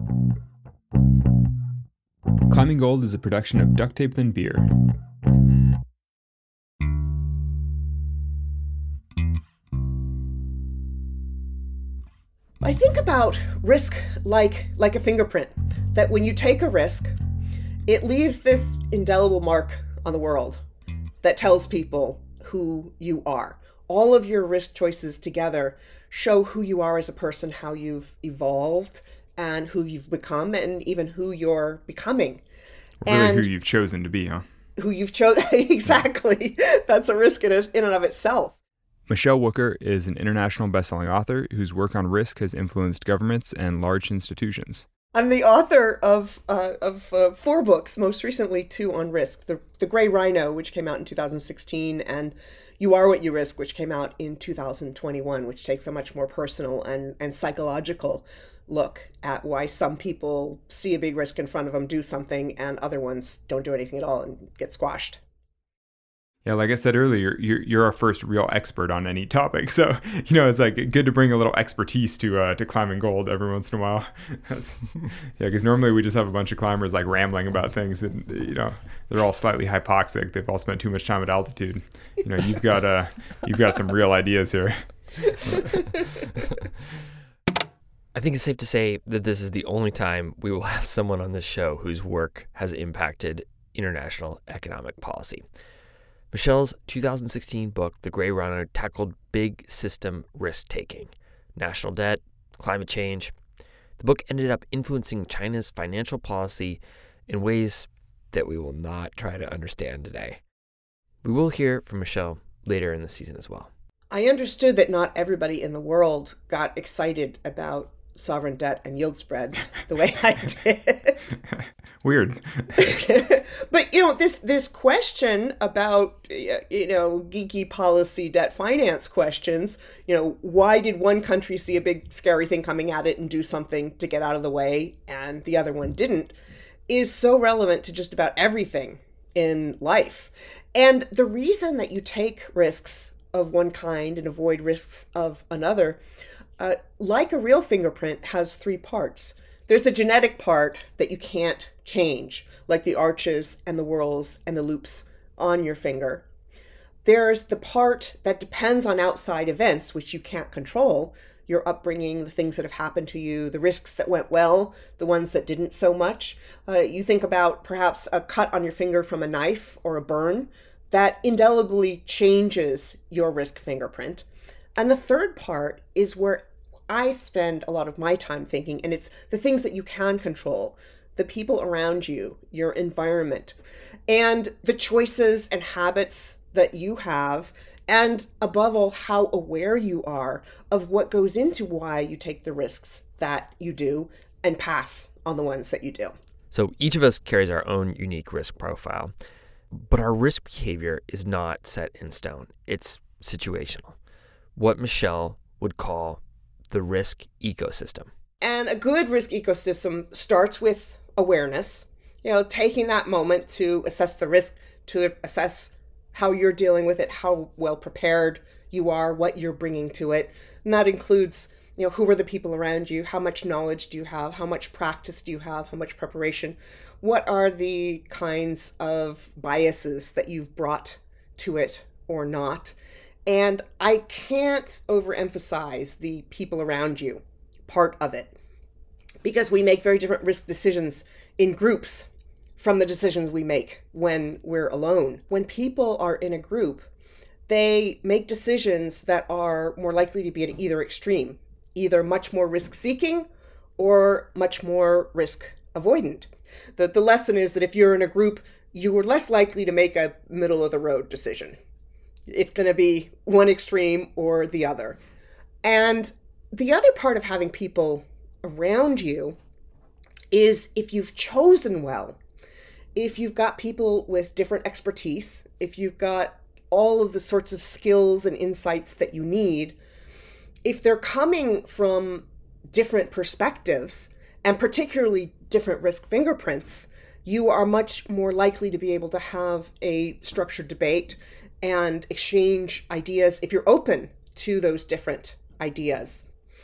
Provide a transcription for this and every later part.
Climbing Gold is a production of Duct Tape Than Beer. I think about risk like a fingerprint, that when you take a risk, it leaves this indelible mark on the world that tells people who you are. All of your risk choices together show who you are as a person, how you've evolved, and who you've become, and even who you're becoming. Really, And who you've chosen to be, huh? who you've chosen. Exactly. That's a risk in and of itself. Michelle Wucker is an international best-selling author whose work on risk has influenced governments and large institutions. I'm the author of 4 books, most recently 2 on risk. The Gray Rhino, which came out in 2016, and You Are What You Risk, which came out in 2021, which takes a much more personal and psychological look at why some people see a big risk in front of them, do something, and other ones don't do anything at all and get squashed. Yeah, like I said earlier, you're our first real expert on any topic. So, it's like good to bring a little expertise to Climbing Gold every once in a while. Because normally we just have a bunch of climbers like rambling about things, and they're all slightly hypoxic. They've all spent too much time at altitude. You've got some real ideas here. I think it's safe to say that this is the only time we will have someone on this show whose work has impacted international economic policy. Michelle's 2016 book, The Gray Rhino, tackled big system risk-taking, national debt, climate change. The book ended up influencing China's financial policy in ways that we will not try to understand today. We will hear from Michelle later in the season as well. I understood that not everybody in the world got excited about sovereign debt and yield spreads the way I did. Weird. But, this question about, geeky policy debt finance questions, why did one country see a big scary thing coming at it and do something to get out of the way and the other one didn't, is so relevant to just about everything in life. And the reason that you take risks of one kind and avoid risks of another, like a real fingerprint, has 3 parts. There's the genetic part that you can't change, like the arches and the whorls and the loops on your finger. There's the part that depends on outside events, which you can't control, your upbringing, the things that have happened to you, the risks that went well, the ones that didn't so much. You think about perhaps a cut on your finger from a knife or a burn that indelibly changes your risk fingerprint. And the third part is where I spend a lot of my time thinking, and it's the things that you can control, the people around you, your environment, and the choices and habits that you have, and above all, how aware you are of what goes into why you take the risks that you do and pass on the ones that you do. So each of us carries our own unique risk profile, but our risk behavior is not set in stone. It's situational. What Michelle would call the risk ecosystem. And a good risk ecosystem starts with awareness, taking that moment to assess the risk, to assess how you're dealing with it, how well prepared you are, what you're bringing to it. And that includes, who are the people around you? How much knowledge do you have? How much practice do you have? How much preparation? What are the kinds of biases that you've brought to it or not? And I can't overemphasize the people around you part of it, because we make very different risk decisions in groups from the decisions we make when we're alone. When people are in a group, they make decisions that are more likely to be at either extreme, either much more risk-seeking or much more risk-avoidant. The lesson is that if you're in a group, you are less likely to make a middle-of-the-road decision. It's going to be one extreme or the other. And the other part of having people around you is if you've chosen well, if you've got people with different expertise, if you've got all of the sorts of skills and insights that you need, if they're coming from different perspectives, and particularly different risk fingerprints, you are much more likely to be able to have a structured debate and exchange ideas if you're open to those different ideas.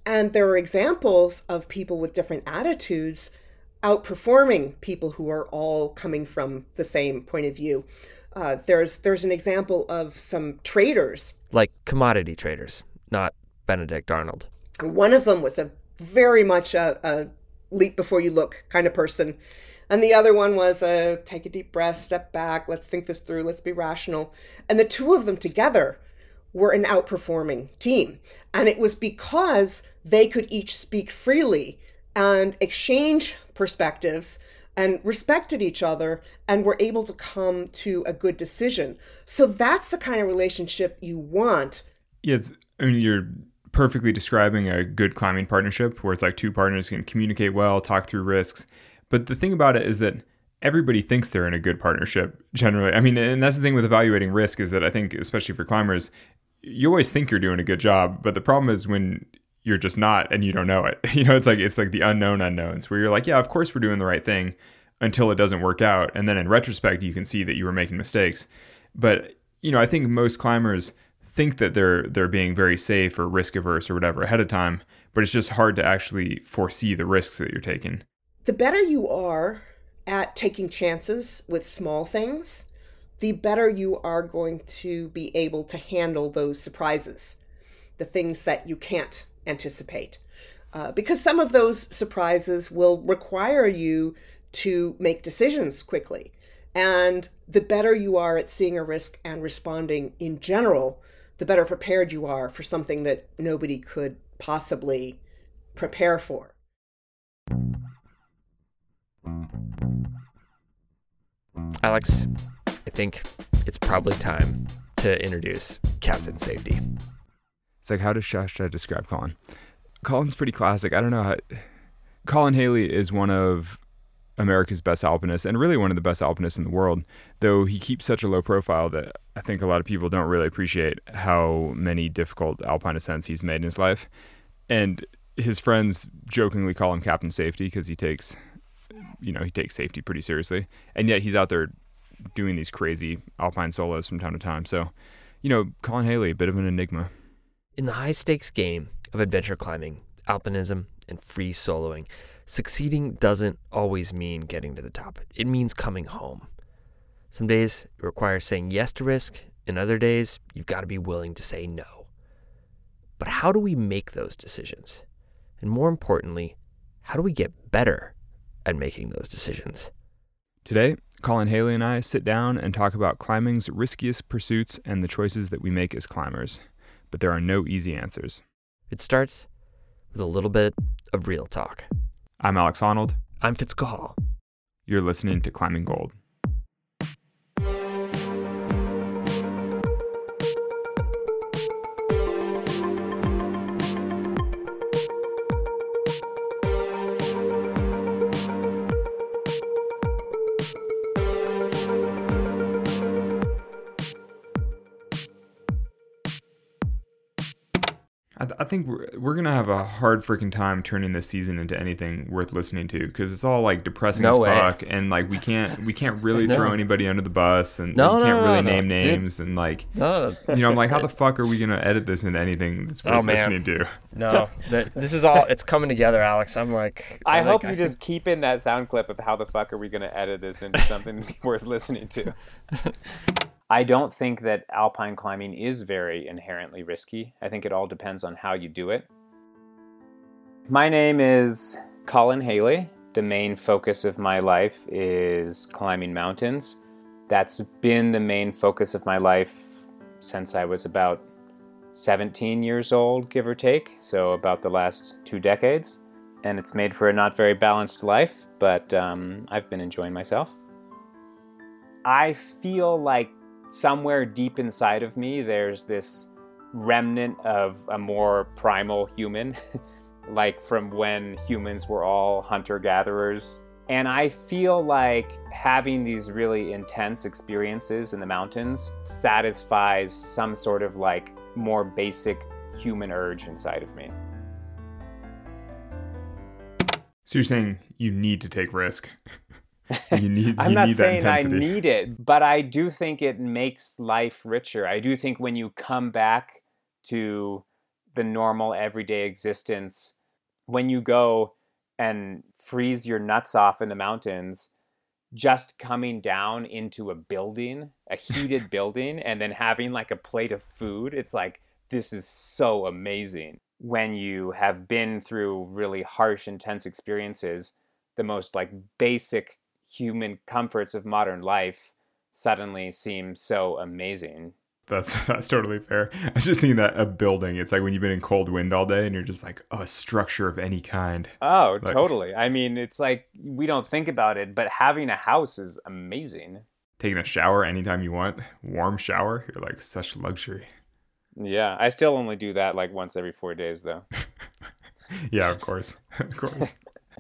And there are examples of people with different attitudes outperforming people who are all coming from the same point of view. There's an example of some traders. Like commodity traders, not Benedict Arnold. One of them was a very much a leap before you look kind of person. And the other one was a take a deep breath, step back, let's think this through, let's be rational. And the two of them together were an outperforming team. And it was because they could each speak freely and exchange perspectives and respected each other and were able to come to a good decision. So that's the kind of relationship you want. Yeah, you're perfectly describing a good climbing partnership where it's like two partners can communicate well, talk through risks. But the thing about it is that everybody thinks they're in a good partnership generally. I mean, and that's the thing with evaluating risk is that I think, especially for climbers, you always think you're doing a good job. But the problem is when you're just not and you don't know it. It's like the unknown unknowns where you're like, yeah, of course we're doing the right thing until it doesn't work out. And then in retrospect, you can see that you were making mistakes. But, I think most climbers think that they're being very safe or risk averse or whatever ahead of time, but it's just hard to actually foresee the risks that you're taking. The better you are at taking chances with small things, the better you are going to be able to handle those surprises, the things that you can't anticipate. Because some of those surprises will require you to make decisions quickly. And the better you are at seeing a risk and responding in general, the better prepared you are for something that nobody could possibly prepare for. Alex, I think it's probably time to introduce Captain Safety. It's like, how does Shasta describe Colin? Colin's pretty classic. I don't know how... Colin Haley is one of America's best alpinists and really one of the best alpinists in the world, though he keeps such a low profile that I think a lot of people don't really appreciate how many difficult alpine ascents he's made in his life. And his friends jokingly call him Captain Safety because he takes safety pretty seriously. And yet he's out there doing these crazy alpine solos from time to time. So, Colin Haley, a bit of an enigma. In the high-stakes game of adventure climbing, alpinism, and free soloing, succeeding doesn't always mean getting to the top. It means coming home. Some days it requires saying yes to risk, and other days you've got to be willing to say no. But how do we make those decisions? And more importantly, how do we get better at making those decisions? Today, Colin Haley and I sit down and talk about climbing's riskiest pursuits and the choices that we make as climbers. But there are no easy answers. It starts with a little bit of real talk. I'm Alex Honnold. I'm Fitz Cahall. You're listening to Climbing Gold. I think we're gonna have a hard freaking time turning this season into anything worth listening to because it's all like depressing as fuck, and like we can't really throw anybody under the bus, and we can't really name names, dude. And like I'm like, how the fuck are we gonna edit this into anything that's worth listening to? No, this is all it's coming together, Alex. I hope you just keep in that sound clip of how the fuck are we gonna edit this into something worth listening to. I don't think that alpine climbing is very inherently risky. I think it all depends on how you do it. My name is Colin Haley. The main focus of my life is climbing mountains. That's been the main focus of my life since I was about 17 years old, give or take, so about the last 2 decades. And it's made for a not very balanced life, but I've been enjoying myself. I feel like somewhere deep inside of me, there's this remnant of a more primal human, like from when humans were all hunter-gatherers. And I feel like having these really intense experiences in the mountains satisfies some sort of like more basic human urge inside of me. So you're saying you need to take risk? I'm not saying I need it, but I do think it makes life richer. I do think when you come back to the normal everyday existence, when you go and freeze your nuts off in the mountains, just coming down into a building, a heated building, and then having like a plate of food, it's like, this is so amazing. When you have been through really harsh, intense experiences, the most like basic human comforts of modern life suddenly seem so amazing. That's totally fair. I was just thinking that a building, it's like when you've been in cold wind all day and you're just like, oh, a structure of any kind. Oh, like, totally. I mean, it's like we don't think about it, but having a house is amazing. Taking a shower anytime you want, warm shower, you're like such luxury. Yeah, I still only do that like once every 4 days though. Yeah, of course. Of course.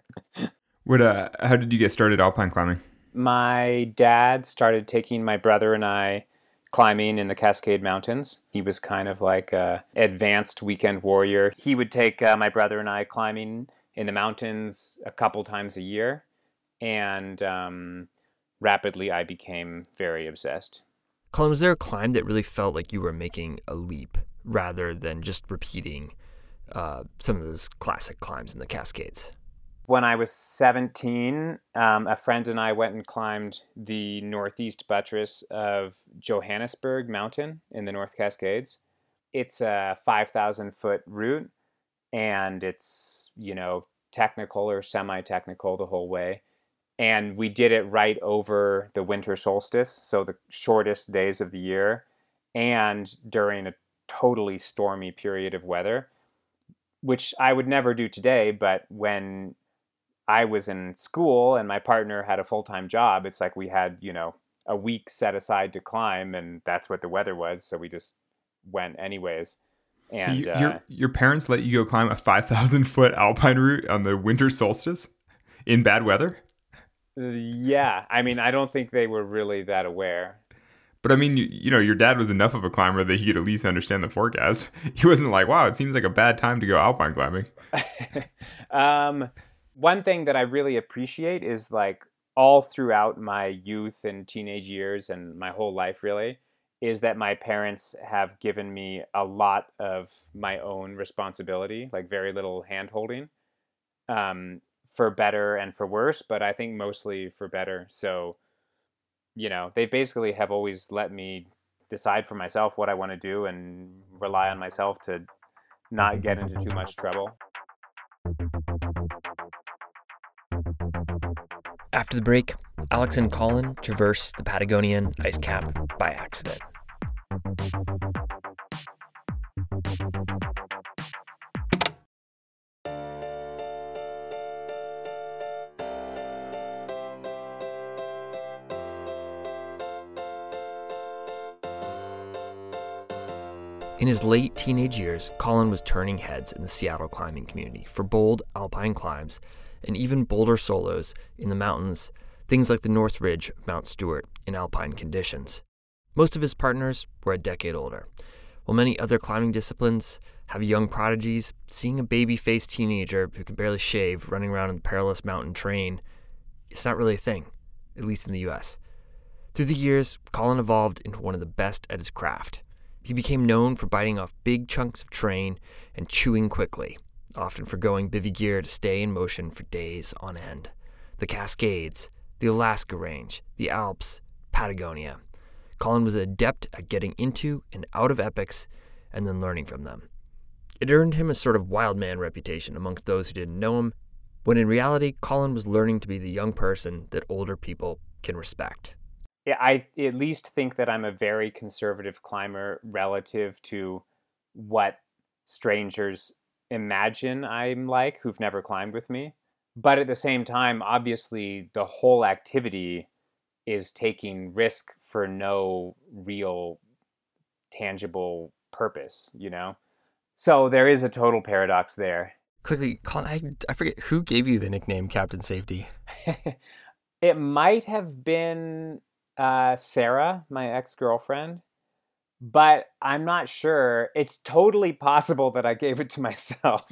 How did you get started alpine climbing? My dad started taking my brother and I climbing in the Cascade Mountains. He was kind of like a advanced weekend warrior. He would take my brother and I climbing in the mountains a couple times a year, and rapidly I became very obsessed. Colin, was there a climb that really felt like you were making a leap rather than just repeating some of those classic climbs in the Cascades? When I was 17, a friend and I went and climbed the northeast buttress of Johannesburg Mountain in the North Cascades. It's a 5,000-foot route, and it's, technical or semi-technical the whole way. And we did it right over the winter solstice, so the shortest days of the year, and during a totally stormy period of weather, which I would never do today, but when I was in school and my partner had a full-time job, it's like we had, a week set aside to climb, and that's what the weather was. So we just went anyways. And your parents let you go climb a 5,000-foot alpine route on the winter solstice in bad weather? Yeah. I mean, I don't think they were really that aware. But I mean, your dad was enough of a climber that he could at least understand the forecast. He wasn't like, wow, it seems like a bad time to go alpine climbing. One thing that I really appreciate is like all throughout my youth and teenage years and my whole life really is that my parents have given me a lot of my own responsibility, like very little hand holding, for better and for worse, but I think mostly for better. So, they basically have always let me decide for myself what I want to do and rely on myself to not get into too much trouble. After the break, Alex and Colin traverse the Patagonian ice cap by accident. In his late teenage years, Colin was turning heads in the Seattle climbing community for bold alpine climbs and even bolder solos in the mountains, things like the North Ridge of Mount Stewart in alpine conditions. Most of his partners were a decade older. While many other climbing disciplines have young prodigies, seeing a baby-faced teenager who can barely shave running around in the perilous mountain terrain, it's not really a thing, at least in the US. Through the years, Colin evolved into one of the best at his craft. He became known for biting off big chunks of terrain and chewing quickly, often forgoing bivy gear to stay in motion for days on end. The Cascades, the Alaska Range, the Alps, Patagonia. Colin was adept at getting into and out of epics and then learning from them. It earned him a sort of wild man reputation amongst those who didn't know him, when in reality, Colin was learning to be the young person that older people can respect. Yeah, I at least think that I'm a very conservative climber relative to what strangers imagine I'm like who've never climbed with me. But at the same time, obviously, the whole activity is taking risk for no real tangible purpose, So there is a total paradox there. Quickly, Colin, I forget who gave you the nickname Captain Safety. It might have been Sarah, my ex-girlfriend, but I'm not sure. It's totally possible that I gave it to myself.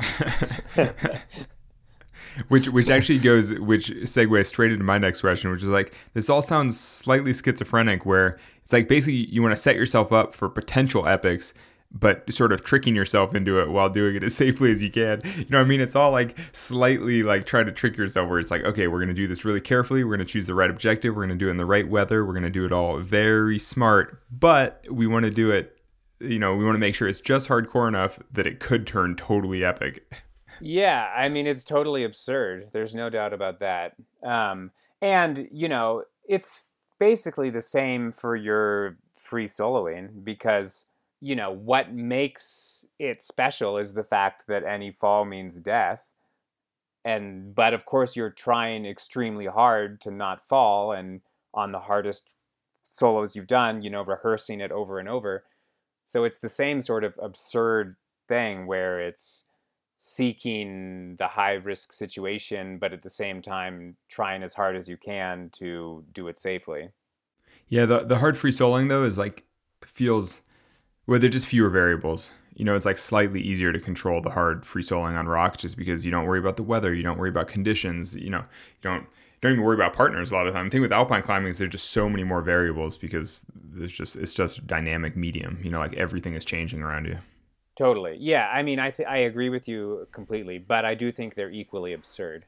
which segues straight into my next question, which is like, this all sounds slightly schizophrenic, where it's like basically you want to set yourself up for potential epics, but sort of tricking yourself into it while doing it as safely as you can. You know what I mean? It's all like slightly like trying to trick yourself where it's like, okay, we're going to do this really carefully. We're going to choose the right objective. We're going to do it in the right weather. We're going to do it all very smart, but we want to do it, we want to make sure it's just hardcore enough that it could turn totally epic. Yeah, I mean, it's totally absurd. There's no doubt about that. And, it's basically the same for your free soloing because, what makes it special is the fact that any fall means death. But of course, you're trying extremely hard to not fall. And on the hardest solos you've done, rehearsing it over and over. So it's the same sort of absurd thing where it's seeking the high risk situation, but at the same time trying as hard as you can to do it safely. Yeah, the hard free soloing though is like feels where there's just fewer variables. It's like slightly easier to control the hard free soloing on rock just because you don't worry about the weather, you don't worry about conditions, you don't even worry about partners a lot of the time. The thing with alpine climbing is there's just so many more variables because it's just dynamic medium. Like everything is changing around you. Totally. Yeah, I mean, I agree with you completely, but I do think they're equally absurd.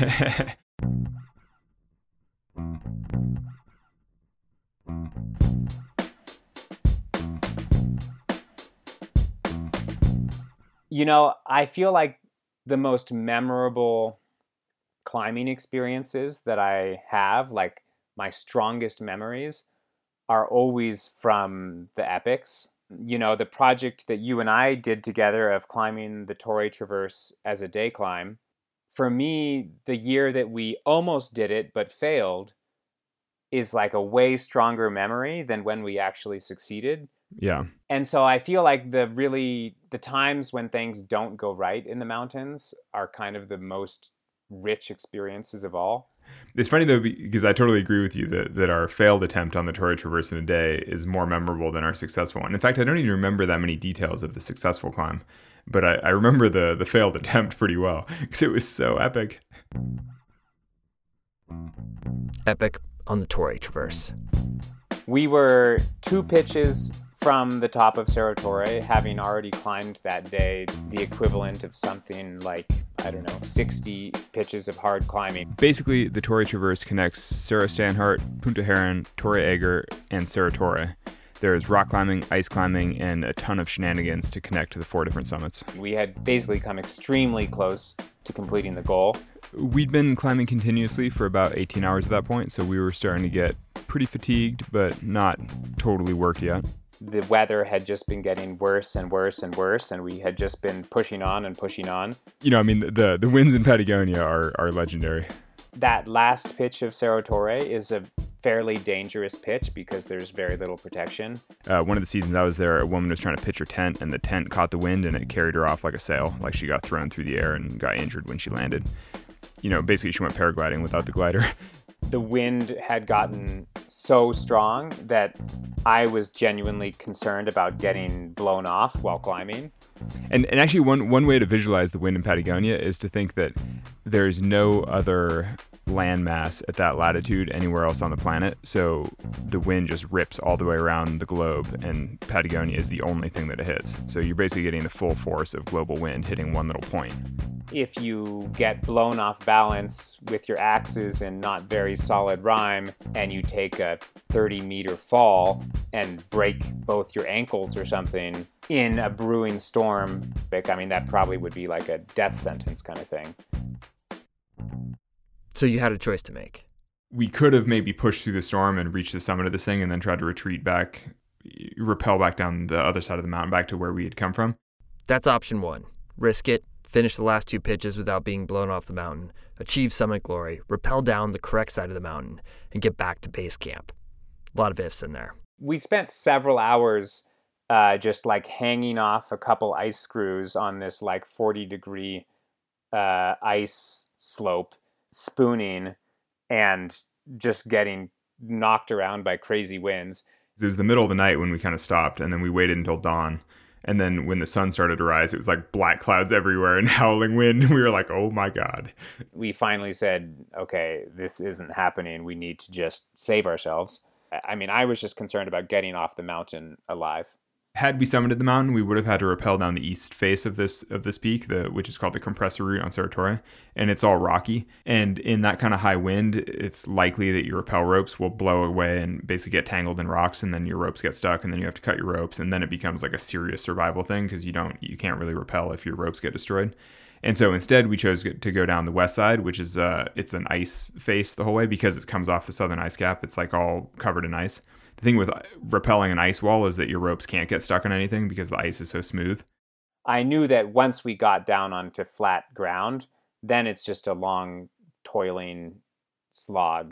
I feel like the most memorable climbing experiences that I have, like my strongest memories, are always from the epics. The project that you and I did together of climbing the Torrey Traverse as a day climb, for me, the year that we almost did it but failed is like a way stronger memory than when we actually succeeded. Yeah. And so I feel like the times when things don't go right in the mountains are kind of the most rich experiences of all. It's funny though, because I totally agree with you that our failed attempt on the Torrey Traverse in a day is more memorable than our successful one. In fact, I don't even remember that many details of the successful climb, but I remember the failed attempt pretty well because it was so epic. Epic on the Torrey Traverse. We were 2 pitches from the top of Cerro Torre, having already climbed that day the equivalent of something like, 60 pitches of hard climbing. Basically, the Torrey Traverse connects Cerro Stanhart, Punta Heron, Torre Eiger, and Cerro Torre. There's rock climbing, ice climbing, and a ton of shenanigans to connect to the 4 different summits. We had basically come extremely close to completing the goal. We'd been climbing continuously for about 18 hours at that point, so we were starting to get pretty fatigued, but not totally worked yet. The weather had just been getting worse and worse and worse, and we had just been pushing on and pushing on. The winds in Patagonia are legendary. That last pitch of Cerro Torre is a fairly dangerous pitch because there's very little protection. One of the seasons I was there, a woman was trying to pitch her tent, and the tent caught the wind, and it carried her off like a sail. Like she got thrown through the air and got injured when she landed. Basically she went paragliding without the glider. The wind had gotten so strong that I was genuinely concerned about getting blown off while climbing. And actually one way to visualize the wind in Patagonia is to think that there's no other landmass at that latitude anywhere else on the planet. So the wind just rips all the way around the globe, and Patagonia is the only thing that it hits. So you're basically getting the full force of global wind hitting one little point. If you get blown off balance with your axes in not very solid rime, and you take a 30-meter fall and break both your ankles or something in a brewing storm, that probably would be like a death sentence kind of thing. So you had a choice to make. We could have maybe pushed through the storm and reached the summit of this thing and then tried to retreat back, rappel back down the other side of the mountain back to where we had come from. That's option 1. Risk it, finish the last 2 pitches without being blown off the mountain, achieve summit glory, rappel down the correct side of the mountain, and get back to base camp. A lot of ifs in there. We spent several hours just like hanging off a couple ice screws on this like 40-degree ice slope, spooning, and just getting knocked around by crazy winds. It was the middle of the night when we kind of stopped, and then we waited until dawn. And then when the sun started to rise, it was like black clouds everywhere and howling wind. We were like, oh my God. We finally said, okay, this isn't happening. We need to just save ourselves. I was just concerned about getting off the mountain alive. Had we summited the mountain, we would have had to rappel down the east face of this peak, which is called the compressor route on Cerro Torre, and it's all rocky. And in that kind of high wind, it's likely that your rappel ropes will blow away and basically get tangled in rocks, and then your ropes get stuck, and then you have to cut your ropes, and then it becomes like a serious survival thing because you can't really rappel if your ropes get destroyed. And so instead, we chose to go down the west side, which is it's an ice face the whole way because it comes off the southern ice cap. It's like all covered in ice. The thing with rappelling an ice wall is that your ropes can't get stuck on anything because the ice is so smooth. I knew that once we got down onto flat ground, then it's just a long, toiling slog.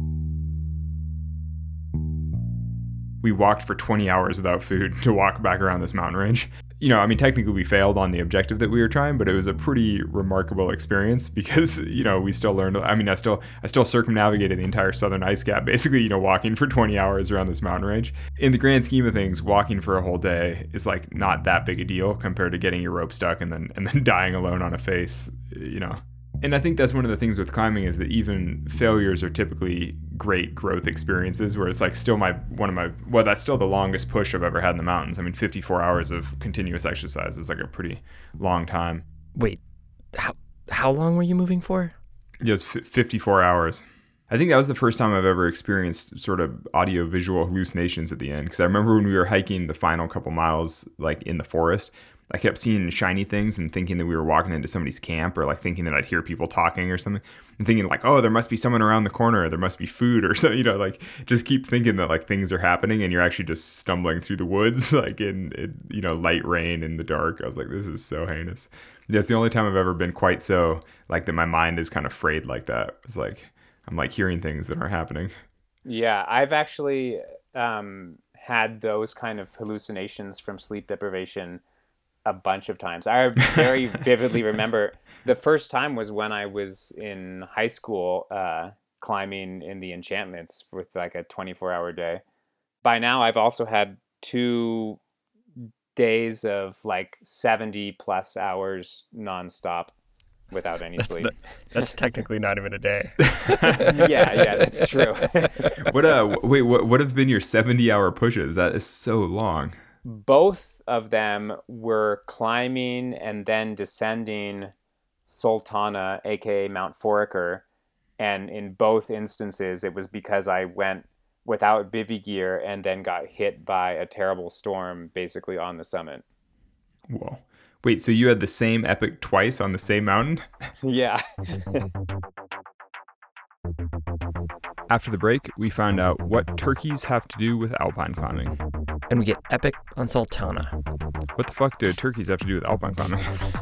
We walked for 20 hours without food to walk back around this mountain range. Technically we failed on the objective that we were trying, but it was a pretty remarkable experience because, we still learned, I still circumnavigated the entire southern ice cap, basically, walking for 20 hours around this mountain range. In the grand scheme of things, walking for a whole day is like not that big a deal compared to getting your rope stuck and then dying alone on a face, And I think that's one of the things with climbing is that even failures are typically great growth experiences where it's like still that's still the longest push I've ever had in the mountains. 54 hours of continuous exercise is like a pretty long time. Wait, how long were you moving for? Yeah, it's 54 hours. I think that was the first time I've ever experienced sort of audio-visual hallucinations at the end. Because I remember when we were hiking the final couple miles, like in the forest, I kept seeing shiny things and thinking that we were walking into somebody's camp, or like thinking that I'd hear people talking or something, and thinking like, oh, there must be someone around the corner, or there must be food or something, like just keep thinking that like things are happening and you're actually just stumbling through the woods, like in light rain in the dark. I was like, this is so heinous. Yeah, it's the only time I've ever been quite so like that my mind is kind of frayed like that. It's like, I'm like hearing things that aren't happening. Yeah, I've actually had those kind of hallucinations from sleep deprivation a bunch of times. I very vividly remember the first time was when I was in high school climbing in the Enchantments with like a 24-hour day. By now, I've also had 2 days of like 70 plus hours nonstop without any sleep. That's technically not even a day. yeah, that's true. What have been your 70-hour pushes? That is so long. Both of them were climbing and then descending Sultana, aka Mount Foraker, and in both instances it was because I went without bivy gear and then got hit by a terrible storm basically on the summit. Whoa. Wait, so you had the same epic twice on the same mountain? Yeah. After the break, we find out what turkeys have to do with alpine climbing. And we get epic on Sultana. What the fuck do turkeys have to do with alpine climbing?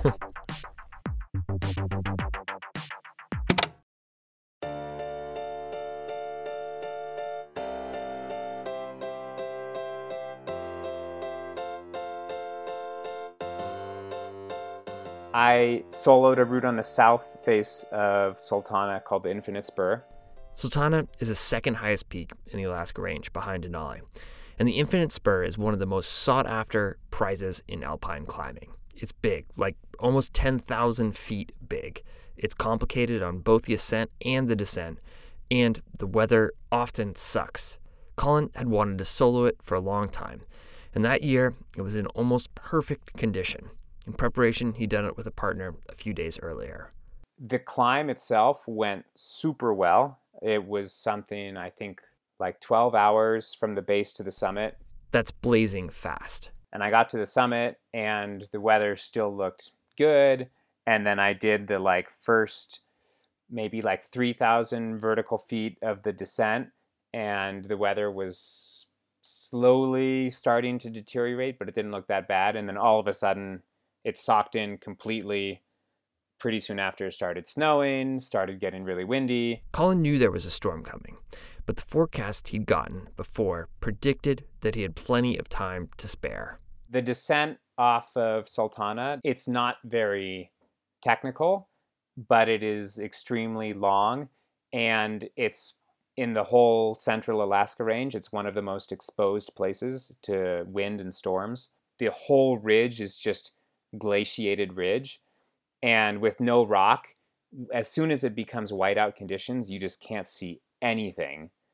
I soloed a route on the south face of Sultana called the Infinite Spur. Sultana is the second highest peak in the Alaska Range behind Denali, and the Infinite Spur is one of the most sought-after prizes in alpine climbing. It's big, like almost 10,000 feet big. It's complicated on both the ascent and the descent, and the weather often sucks. Colin had wanted to solo it for a long time, and that year it was in almost perfect condition. In preparation, he'd done it with a partner a few days earlier. The climb itself went super well. It was something, I think, like 12 hours from the base to the summit. That's blazing fast. And I got to the summit and the weather still looked good. And then I did the first maybe 3,000 vertical feet of the descent, and the weather was slowly starting to deteriorate, but it didn't look that bad. And then all of a sudden it socked in completely. Pretty soon after, it started snowing, started getting really windy. Colin knew there was a storm coming, but the forecast he'd gotten before predicted that he had plenty of time to spare. The descent off of Sultana, it's not very technical, but it is extremely long, and it's in the whole central Alaska Range. It's one of the most exposed places to wind and storms. The whole ridge is just glaciated ridge. And with no rock, as soon as it becomes whiteout conditions, you just can't see anything.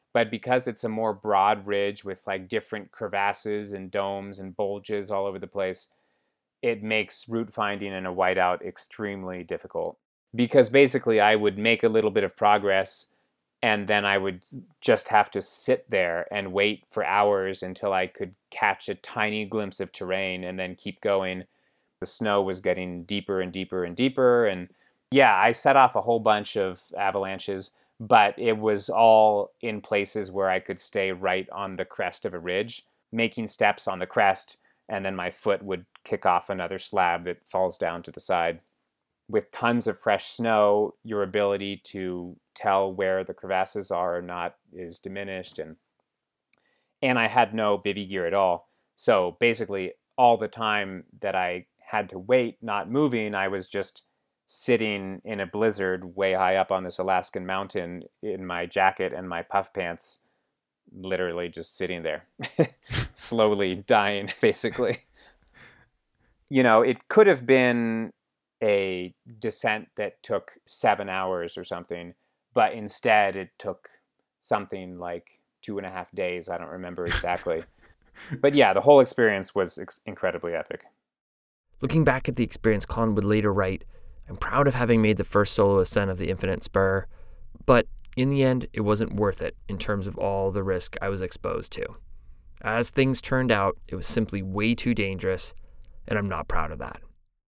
But because it's a more broad ridge with like different crevasses and domes and bulges all over the place, it makes route finding in a whiteout extremely difficult. Because basically I would make a little bit of progress and then I would just have to sit there and wait for hours until I could catch a tiny glimpse of terrain and then keep going. The snow was getting deeper and deeper and deeper. And yeah, I set off a whole bunch of avalanches, but it was all in places where I could stay right on the crest of a ridge, making steps on the crest, and then my foot would kick off another slab that falls down to the side. With tons of fresh snow, your ability to tell where the crevasses are or not is diminished. And I had no bivy gear at all. So basically, all the time that I had to wait, not moving, I was just sitting in a blizzard way high up on this Alaskan mountain in my jacket and my puff pants, literally just sitting there, slowly dying, basically. You know, it could have been a descent that took 7 hours or something, but instead it took something like 2.5 days. I don't remember exactly. But yeah, the whole experience was incredibly epic. Looking back at the experience, Colin would later write, "I'm proud of having made the first solo ascent of the Infinite Spur, but in the end, it wasn't worth it in terms of all the risk I was exposed to. As things turned out, it was simply way too dangerous, and I'm not proud of that."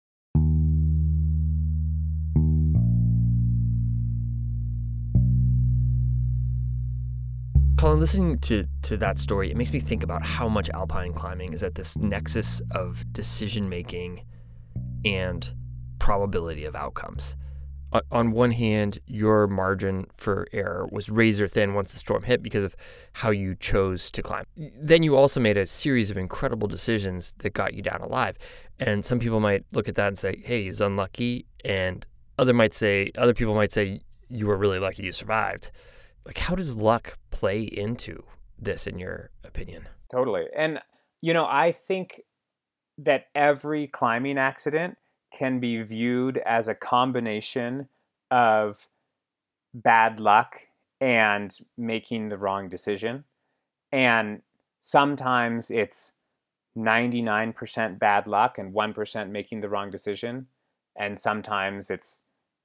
Colin, listening to that story, it makes me think about how much alpine climbing is at this nexus of decision-making and probability of outcomes. On one hand, your margin for error was razor thin once the storm hit because of how you chose to climb. Then you also made a series of incredible decisions that got you down alive. And some people might look at that and say, hey, he was unlucky. And other people might say you were really lucky you survived. Like, how does luck play into this, in your opinion? Totally. And, you know, I think that every climbing accident can be viewed as a combination of bad luck and making the wrong decision. And sometimes it's 99% bad luck and 1% making the wrong decision. And sometimes it's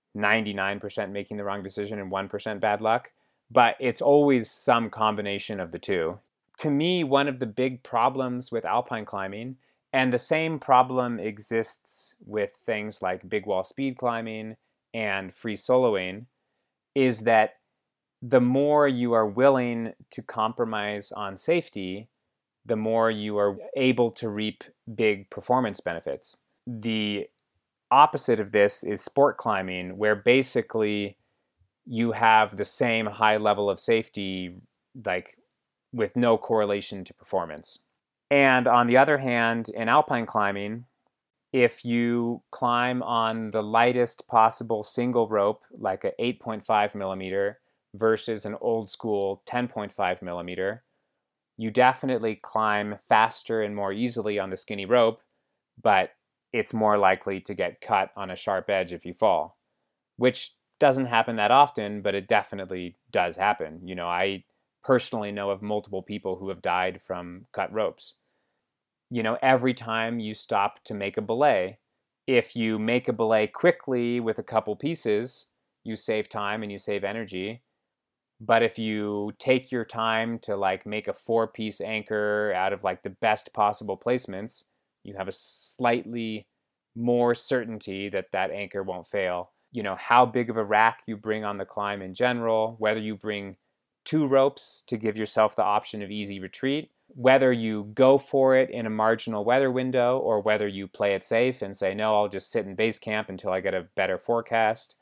99% making the wrong decision and 1% bad luck. But it's always some combination of the two. To me, one of the big problems with alpine climbing, and the same problem exists with things like big wall speed climbing and free soloing, is that the more you are willing to compromise on safety, the more you are able to reap big performance benefits. The opposite of this is sport climbing, where basically you have the same high level of safety, like with no correlation to performance. And on the other hand, in alpine climbing, if you climb on the lightest possible single rope, like a 8.5 millimeter versus an old school 10.5 millimeter, you definitely climb faster and more easily on the skinny rope, but it's more likely to get cut on a sharp edge if you fall, which doesn't happen that often, but it definitely does happen. You know, I personally know of multiple people who have died from cut ropes. You know, every time you stop to make a belay, if you make a belay quickly with a couple pieces, you save time and you save energy. But if you take your time to like make a 4-piece anchor out of like the best possible placements, you have a slightly more certainty that that anchor won't fail. You know, how big of a rack you bring on the climb in general, whether you bring 2 ropes to give yourself the option of easy retreat, whether you go for it in a marginal weather window or whether you play it safe and say, no, I'll just sit in base camp until I get a better forecast.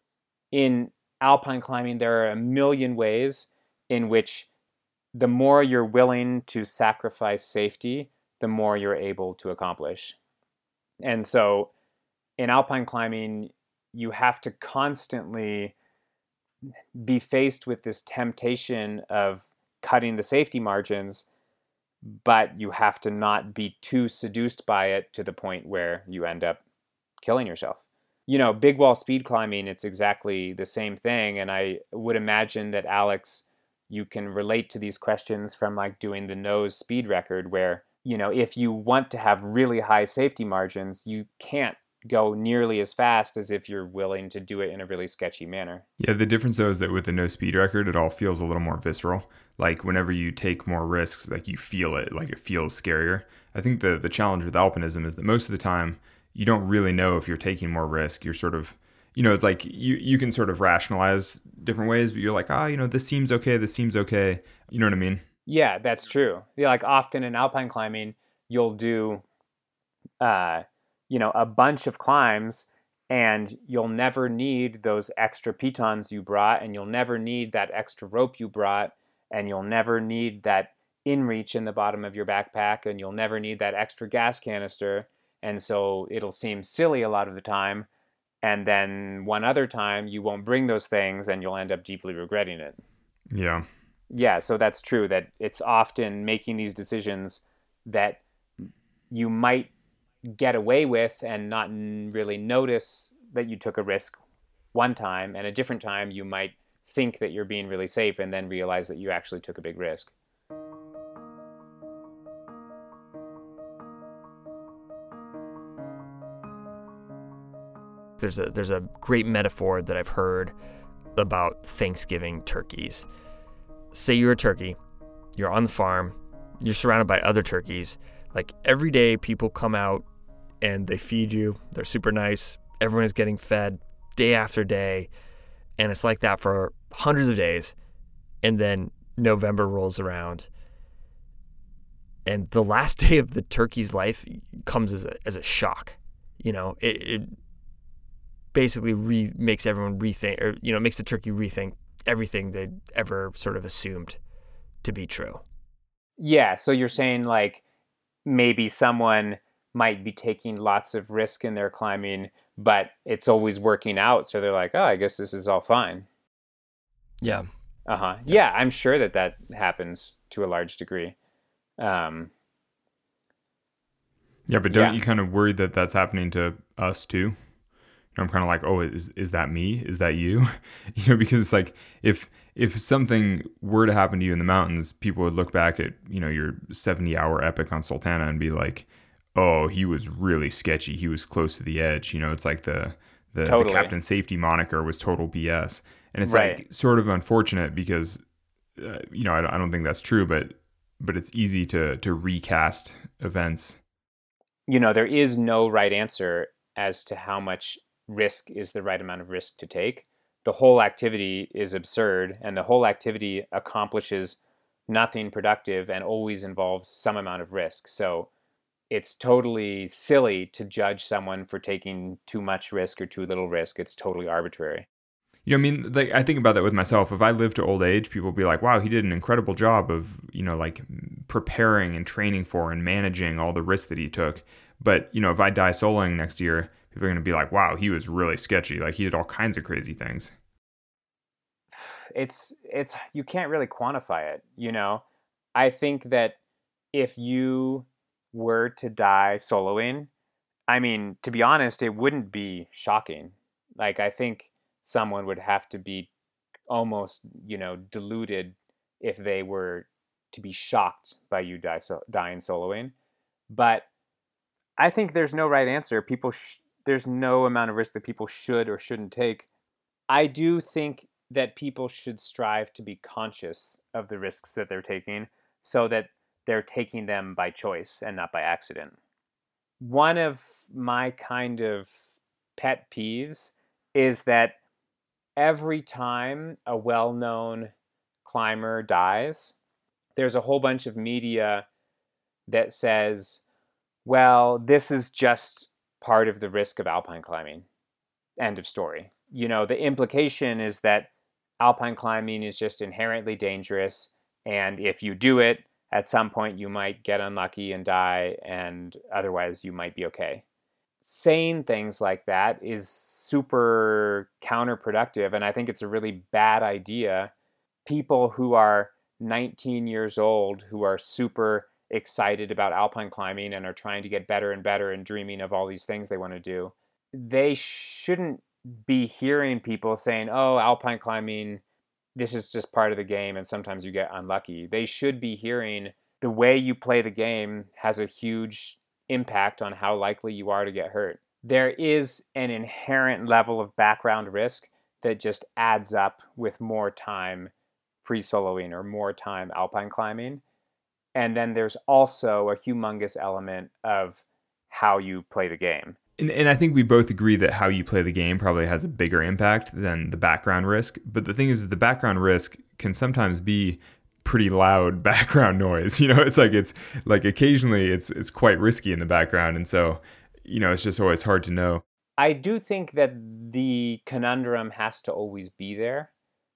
In alpine climbing, there are a million ways in which the more you're willing to sacrifice safety, the more you're able to accomplish. And so in alpine climbing, you have to constantly be faced with this temptation of cutting the safety margins, but you have to not be too seduced by it to the point where you end up killing yourself. You know, big wall speed climbing, it's exactly the same thing. And I would imagine that Alex you can relate to these questions from like doing the nose speed record where, if you want to have really high safety margins, you can't go nearly as fast as if you're willing to do it in a really sketchy manner. Yeah, the difference though is that with the no speed record, it all feels a little more visceral. Like whenever you take more risks, like you feel it, like it feels scarier. I think the challenge with alpinism is that most of the time you don't really know if you're taking more risk. You're sort of, it's like you can sort of rationalize different ways, but you're like, this seems okay, this seems okay. You know what I mean? Yeah, that's true. Yeah, like often in alpine climbing, you'll do, a bunch of climbs, and you'll never need those extra pitons you brought, and you'll never need that extra rope you brought, and you'll never need that InReach in the bottom of your backpack, and you'll never need that extra gas canister. And so it'll seem silly a lot of the time. And then one other time you won't bring those things and you'll end up deeply regretting it. Yeah. Yeah, so that's true, that it's often making these decisions that you might get away with and not really notice that you took a risk one time, and a different time you might think that you're being really safe and then realize that you actually took a big risk. There's a great metaphor that I've heard about Thanksgiving turkeys. Say you're a turkey, you're on the farm, you're surrounded by other turkeys. Like every day people come out and they feed you. They're super nice. Everyone is getting fed day after day. And it's like that for hundreds of days. And then November rolls around. And the last day of the turkey's life comes as a shock. It basically makes everyone rethink, or, makes the turkey rethink everything they ever sort of assumed to be true. Yeah, so you're saying like maybe someone might be taking lots of risk in their climbing, but it's always working out. So they're like, oh, I guess this is all fine. Yeah. Uh-huh. Yeah, I'm sure that happens to a large degree. Yeah, but don't you kind of worry that that's happening to us too? I'm kind of like, oh, is that me? Is that you? Because it's like if something were to happen to you in the mountains, people would look back at, your 70-hour epic on Sultana and be like, oh, he was really sketchy. He was close to the edge. It's like the Captain Safety moniker was total BS. And it's right. like sort of unfortunate because, I don't think that's true, but it's easy to recast events. There is no right answer as to how much risk is the right amount of risk to take. The whole activity is absurd, and the whole activity accomplishes nothing productive and always involves some amount of risk. So it's totally silly to judge someone for taking too much risk or too little risk. It's totally arbitrary. I think about that with myself. If I live to old age, people will be like, wow, he did an incredible job of, like preparing and training for and managing all the risks that he took. But, if I die soloing next year, people are going to be like, wow, he was really sketchy. Like he did all kinds of crazy things. It's you can't really quantify it. I think that if you were to die soloing, I mean, to be honest, it wouldn't be shocking. Like, I think someone would have to be almost, deluded if they were to be shocked by you dying soloing. But I think there's no right answer. There's no amount of risk that people should or shouldn't take. I do think that people should strive to be conscious of the risks that they're taking so that they're taking them by choice and not by accident. One of my kind of pet peeves is that every time a well-known climber dies, there's a whole bunch of media that says, well, this is just part of the risk of alpine climbing. End of story. The implication is that alpine climbing is just inherently dangerous, and if you do it, at some point you might get unlucky and die, and otherwise you might be okay. Saying things like that is super counterproductive, and I think it's a really bad idea. People who are 19 years old, who are super excited about alpine climbing and are trying to get better and better and dreaming of all these things they want to do, they shouldn't be hearing people saying, oh, alpine climbing, this is just part of the game and sometimes you get unlucky. They should be hearing the way you play the game has a huge impact on how likely you are to get hurt. There is an inherent level of background risk that just adds up with more time free soloing or more time alpine climbing. And then there's also a humongous element of how you play the game. And I think we both agree that how you play the game probably has a bigger impact than the background risk. But the thing is that the background risk can sometimes be pretty loud background noise. It's like occasionally it's quite risky in the background. And so, it's just always hard to know. I do think that the conundrum has to always be there.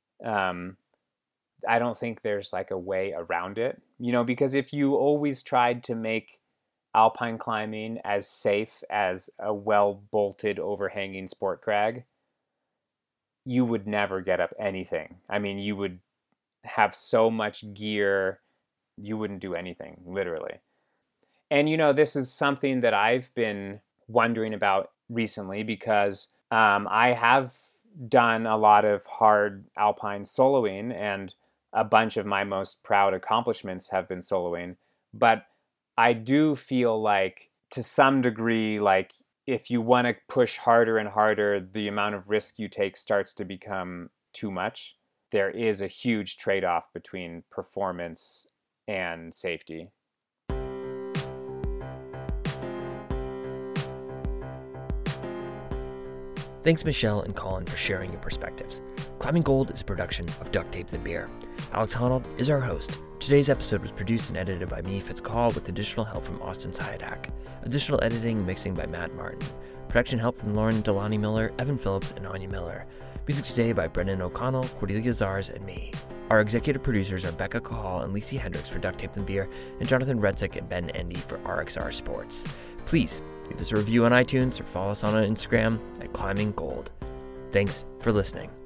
I don't think there's like a way around it, because if you always tried to make alpine climbing as safe as a well-bolted overhanging sport crag, you would never get up anything. I mean, you would have so much gear, you wouldn't do anything, literally. And, this is something that I've been wondering about recently because I have done a lot of hard alpine soloing, and a bunch of my most proud accomplishments have been soloing. But I do feel like, to some degree, like if you want to push harder and harder, the amount of risk you take starts to become too much. There is a huge trade-off between performance and safety. Thanks, Michelle and Colin, for sharing your perspectives. Climbing Gold is a production of Duct Tape the Beer. Alex Honnold is our host. Today's episode was produced and edited by me, Fitz Call, with additional help from Austin Syadak. Additional editing and mixing by Matt Martin. Production help from Lauren Delaney Miller, Evan Phillips, and Anya Miller. Music today by Brendan O'Connell, Cordelia Zars, and me. Our executive producers are Becca Cahal and Lacey Hendricks for Duct Tape the Beer, and Jonathan Redsick and Ben Endy for RXR Sports. Please leave us a review on iTunes or follow us on Instagram at Climbing Gold. Thanks for listening.